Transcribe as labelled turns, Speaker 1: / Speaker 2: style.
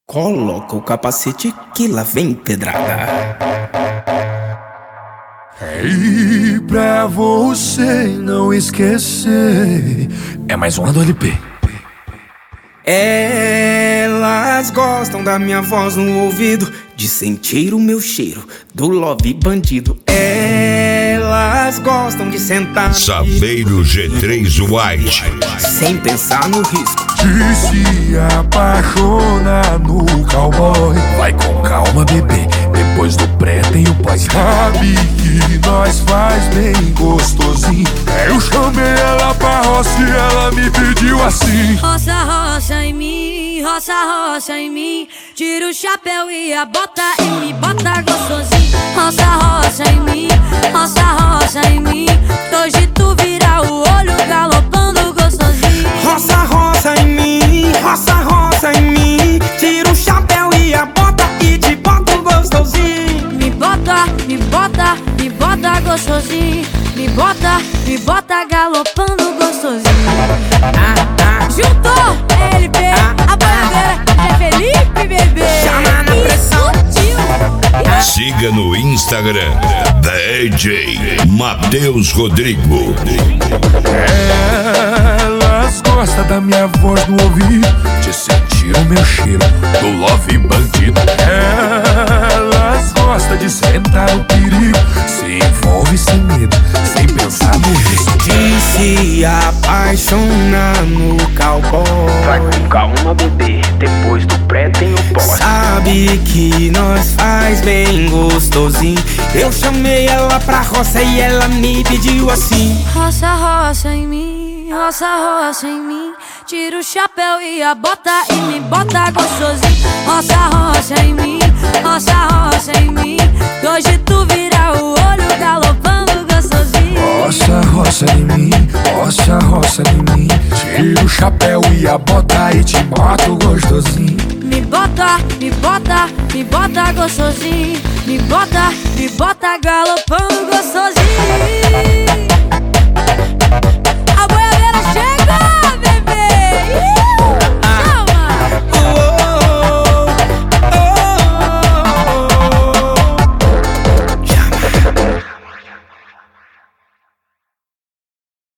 Speaker 1: Coloca o capacete que lá vem pedrada.
Speaker 2: E pra você não esquecer, é mais uma do LP.
Speaker 1: Elas gostam da minha voz no ouvido, de sentir o meu cheiro do love bandido. Elas gostam de sentar
Speaker 3: Saveiro G3 White,
Speaker 1: sem pensar no risco
Speaker 2: De se apaixonar no cowboy. Vai com calma, bebê, depois do pré tem o pós. Sabe que nós faz bem gostosinho. Eu chamei ela pra roça e ela me pediu assim:
Speaker 4: roça, roça em mim, roça, roça em mim. Tira o chapéu e a bota e me bota gostosinho. Roça, roça em mim, roça, roça em mim. Hoje tu vira o olho galopando gostosinho.
Speaker 1: roça, roça em mim, roça, roça em mim. Tira o chapéu e a bota e te boto gostosinho.
Speaker 4: Me bota, me bota, me bota gostosinho. Me bota galopando gostosinho. Juntou LP, a bandeira é Felipe, bebê.
Speaker 1: Chama na pressão.
Speaker 3: siga no Instagram DJ Matheus Rodrigo.
Speaker 2: Elas gostam da minha voz no ouvido, de sentir o meu cheiro do love bandido. Elas gostam de sentar o perigo, se envolve sem medo, sem pensar no risco.
Speaker 1: De se apaixonar no cowboy.
Speaker 5: Vai com calma, bebê, depois do pré tem o pós.
Speaker 1: Sabe que nós faz bem gostosinho. Eu chamei ela pra roça e ela me pediu assim:
Speaker 4: roça, roça em mim, roça, roça em mim. Tira o chapéu e a bota e me bota gostosinho. Roça, roça em mim, roça, roça em mim. Hoje tu vira o olho galopando gostosinho.
Speaker 2: Roça, roça em mim, roça, roça em mim. Tira o chapéu e a bota e te boto gostosinho.
Speaker 4: Me bota, me bota, me bota gostosinho. Me bota galopando gostosinho.